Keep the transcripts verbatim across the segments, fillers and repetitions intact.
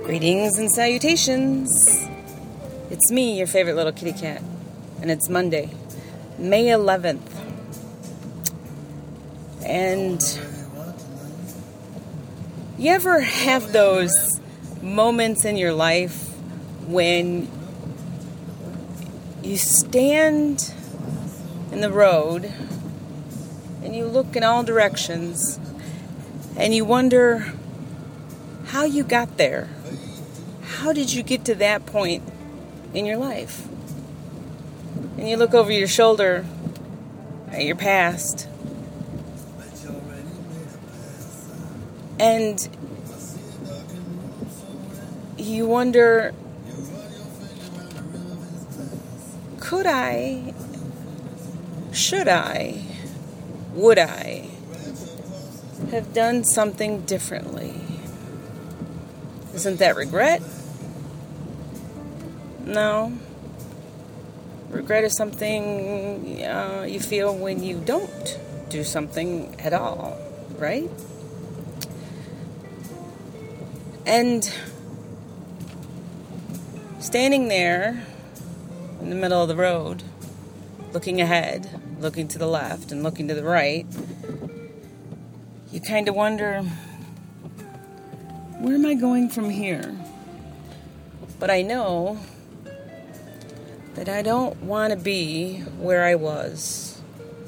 Greetings and salutations. It's me, your favorite little kitty cat, and it's Monday, May eleventh. And you ever have those moments in your life when you stand in the road and you look in all directions and you wonder how you got there? How did you get to that point in your life? And you look over your shoulder at your past, and you wonder, could I, should I, would I have done something differently? Isn't that regret? No. Regret is something uh, you feel when you don't do something at all, right? And standing there in the middle of the road, looking ahead, looking to the left and looking to the right, you kind of wonder, where am I going from here? But I know that I don't want to be where I was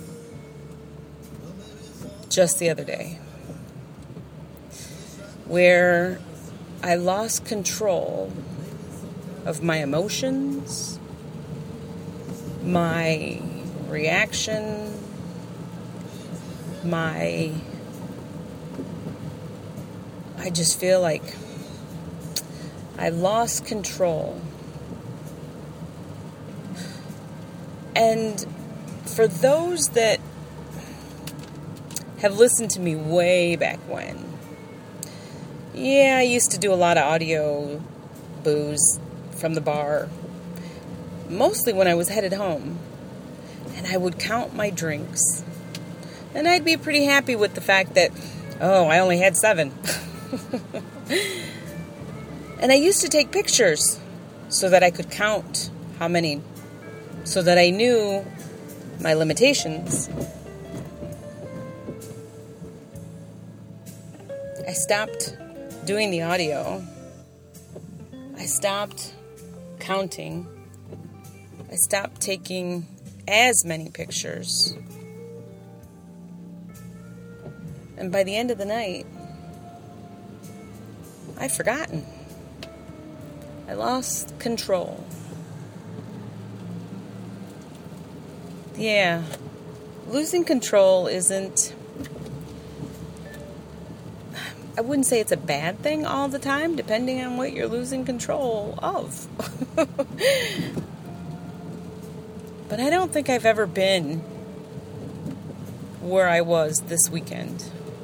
just the other day, where I lost control of my emotions, my reaction, my... I just feel like I lost control. And for those that have listened to me way back when, yeah, I used to do a lot of audio booze from the bar, mostly when I was headed home, and I would count my drinks, and I'd be pretty happy with the fact that, oh, I only had seven. And I used to take pictures so that I could count how many, so that I knew my limitations. I stopped doing the audio. I stopped counting. I stopped taking as many pictures. And by the end of the night, I'd forgotten. I lost control. Yeah, losing control isn't, I wouldn't say it's a bad thing all the time, depending on what you're losing control of. But I don't think I've ever been where I was this weekend.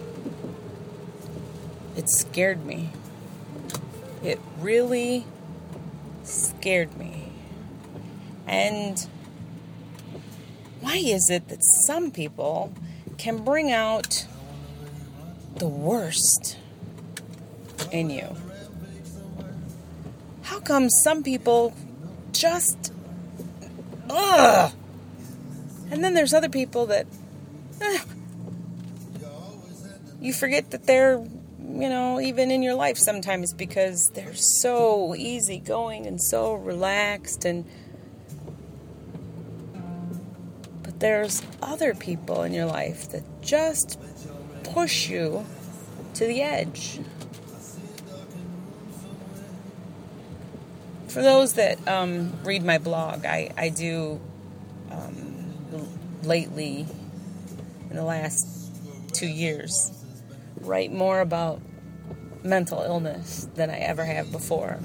It scared me. It really scared me. And why is it that some people can bring out the worst in you? How come some people just, ugh, and then there's other people that, eh, you forget that they're, you know, even in your life sometimes because they're so easygoing and so relaxed. And but there's other people in your life that just push you to the edge. For those that um, read my blog, I, I do um, lately, in the last two years, write more about mental illness than I ever have before.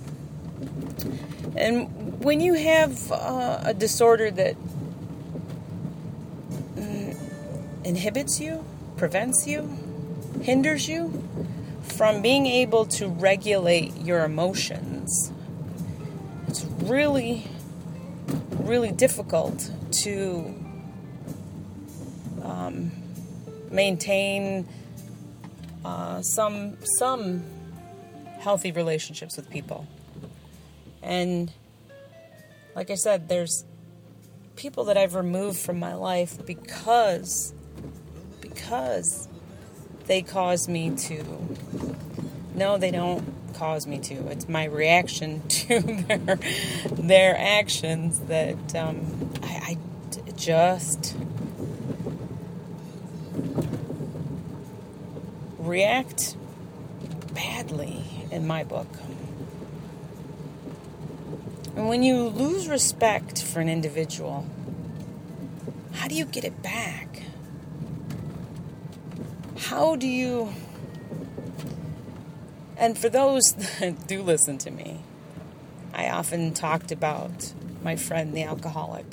And when you have uh, a disorder that mm, inhibits you, prevents you, hinders you from being able to regulate your emotions, it's really, really difficult to um, maintain Uh, some some healthy relationships with people. And like I said, there's people that I've removed from my life because, because they cause me to, no, they don't cause me to. It's my reaction to their, their actions that um, I, I just react badly in my book. And when you lose respect for an individual, how do you get it back? How do you... And for those that do listen to me, I often talked about my friend, the alcoholic.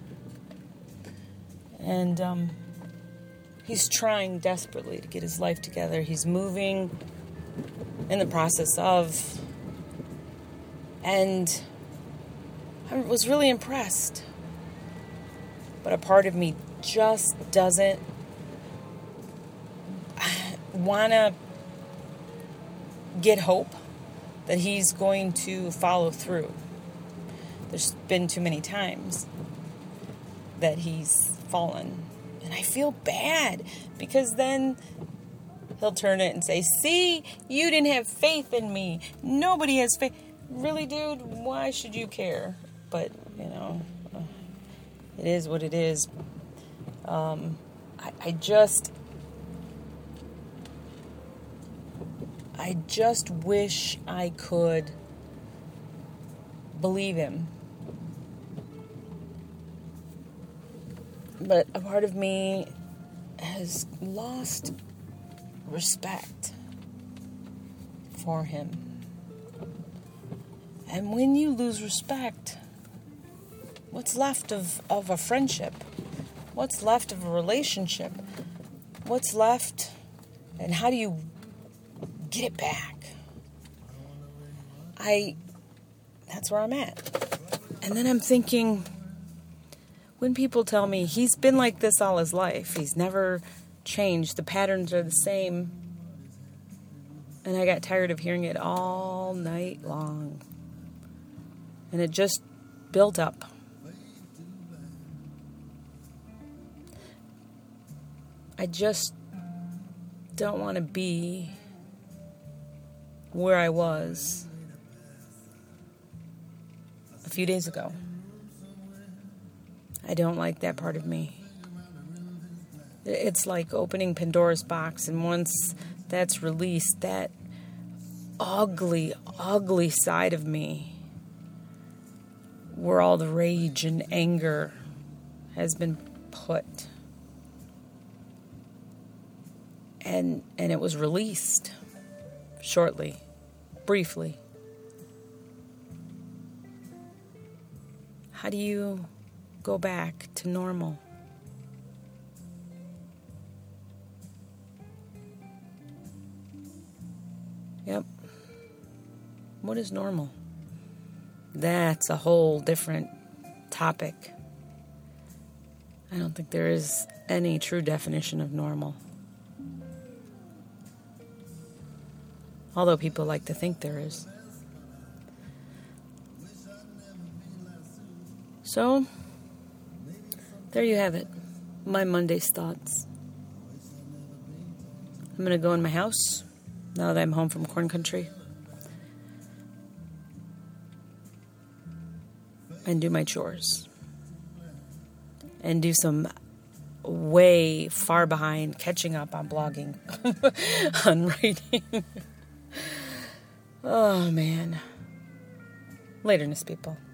And um, he's trying desperately to get his life together. He's moving in the process of... And I was really impressed. But a part of me just doesn't want to get hope that he's going to follow through. There's been too many times that he's fallen. And I feel bad because then he'll turn it and say, see, you didn't have faith in me. Nobody has faith. Really, dude, why should you care? But, you know, it is what it is. Um, I, I just... I just wish I could believe him. But a part of me has lost respect for him. And when you lose respect, what's left of, of a friendship? What's left of a relationship? What's left? And how do you get it back? I, that's where I'm at. And then I'm thinking, when people tell me he's been like this all his life, he's never changed, the patterns are the same, and I got tired of hearing it all night long. And it just built up. I just don't want to be where I was a few days ago. I don't like that part of me. It's like opening Pandora's box, and once that's released, that ugly, ugly side of me, where all the rage and anger has been put, and and it was released shortly, briefly. How do you go back to normal? Yep. What is normal? That's a whole different topic. I don't think there is any true definition of normal. Although people like to think there is. So, there you have it. My Monday's thoughts. I'm going to go in my house now that I'm home from corn country and do my chores. And do some way far behind catching up on blogging, on writing. Oh, man. Laterness, people.